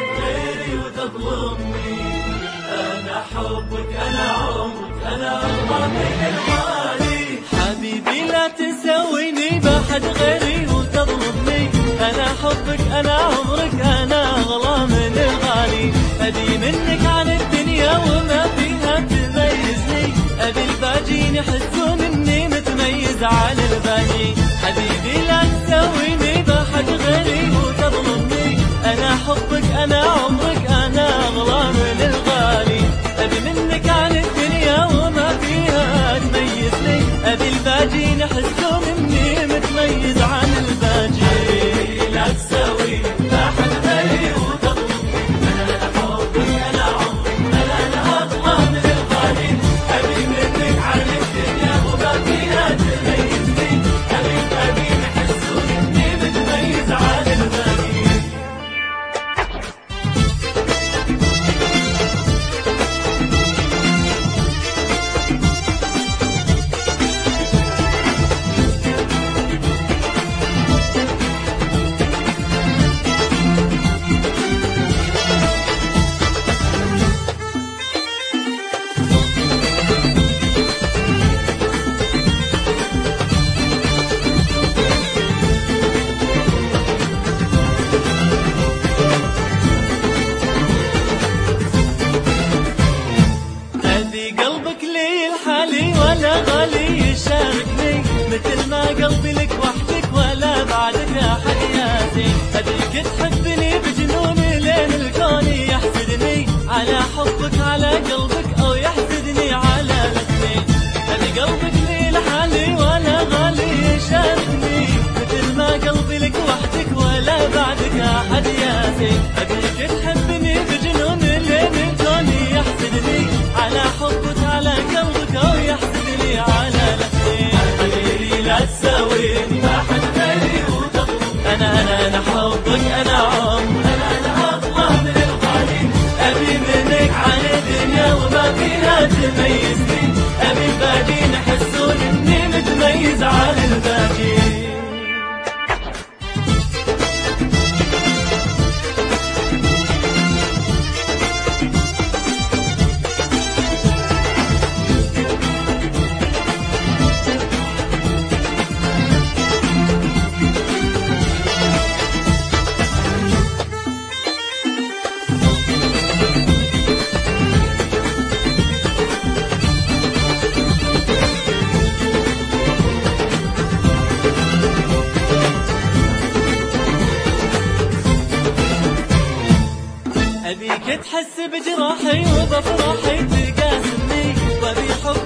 غيري وتظلمني. أنا حبك أنا عمرك أنا أغلى من الغالي. حبيبي لا تسويني بأحد غيري وتظلمني. أنا حبك أنا عمرك أنا أغلى من الغالي. أبي منك عن الدنيا وما فيها تميزني. أبي الباجين يحسون إني متميز عن الباقي. حبيبي لا تسويني بأحد غيري وتظلمني. أنا حبك أنا عمرك أنا أغلى من الغالي. أبي منك عن الدنيا وما فيها تميزني. أبي الباجين يحسون إني متميز عن الباقي. حبيبي لا تسويني بأحد غيري وتظلمني. أنا حبك أنا عمرك أنا أغلى من الغالي. أبي منك عن الدنيا وما فيها تميزني. أبي الباجين يحسون إني متميز عن الباقي. ولا غالي يشاركني مثل ما قلبي لك وحدك ولا بعدك أحد ياسي. أبيك تحبني بجنون لين الكون يحسدني على حبك على قلبك أو يحسدني على الاثنين. أبي قلبك لي لحالي ولا غالي يشاركني مثل ما قلبي لك وحدك ولا بعدك أحد ياسي. أبيك تحبني بجنون لين الكون يحسدني على حبك على قلبك أو يحسدني على الاثنين. حبيبي لا تسويني بأحد غيري وتظلمني. أنا حبك أنا عمرك أنا أغلى من الغالي. أبي منك عن الدنيا وما فيها تميزني. أبي الباقين يحسون إني متميز عن الباقي. أبيك تحس بجراحي وبفرحي تقاسمني. وأبي حب